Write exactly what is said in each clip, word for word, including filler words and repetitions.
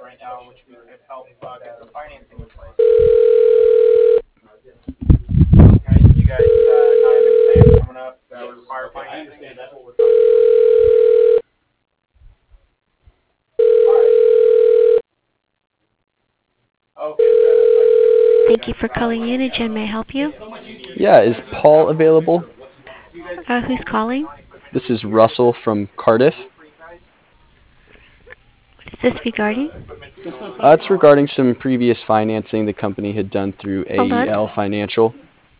right now, which we could help uh, get some financing in place. I see you guys uh, not having plans coming up that would require financing. That's what we're talking about. Okay. Thank you for calling Unigen. May I help you? Yeah, is Paul available? Uh, who's calling? This is Russell from Cardiff. What is this regarding? Uh, it's regarding some previous financing the company had done through Hold on. A E L Financial.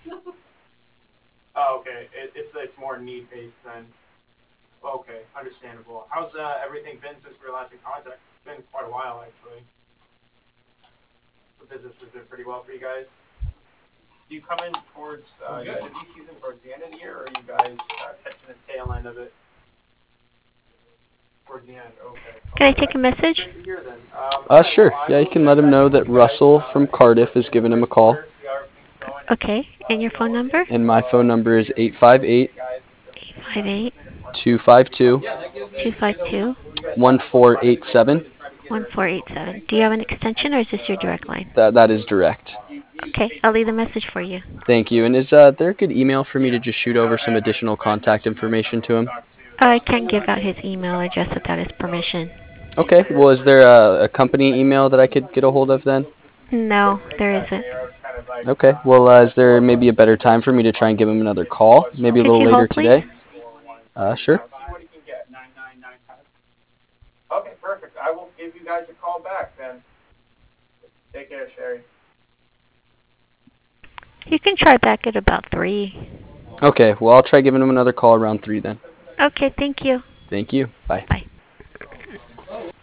Oh, okay. It, it's it's more need based then. Okay, understandable. How's uh, everything been since we were last in contact? It's been quite a while actually. The business has been pretty well for you guys. Do you come in towards uh, your busy season towards the end of the year, or are you guys uh, catching the tail end of it? Towards the end, okay. Can I Okay, take a message? good to hear then. Um, Uh, alright, sure. well, I Yeah, you will can check let him back know in with that you guys, Russell uh, from maybe like Cardiff has in the given him a first call. quarter, see how everything's going. Okay. And your phone number? And my phone number is eight five eight, eight five eight, two five two, two five two, one four eight seven. one four eight seven. Do you have an extension or is this your direct line? That, that is direct. Okay. I'll leave a message for you. Thank you. And is uh, there a good email for me to just shoot over some additional contact information to him? I can't give out his email address without his permission. Okay. Well, is there a, a company email that I could get a hold of then? No, there isn't. Okay. Well, uh, is there maybe a better time for me to try and give him another call? Maybe a Could little you later hold, please? today? Uh, sure. Okay, perfect. I will give you guys a call back then. Take care, Sherry. You can try back at about three. Okay. Well, I'll try giving him another call around three then. Okay, thank you. Thank you. Bye. Bye.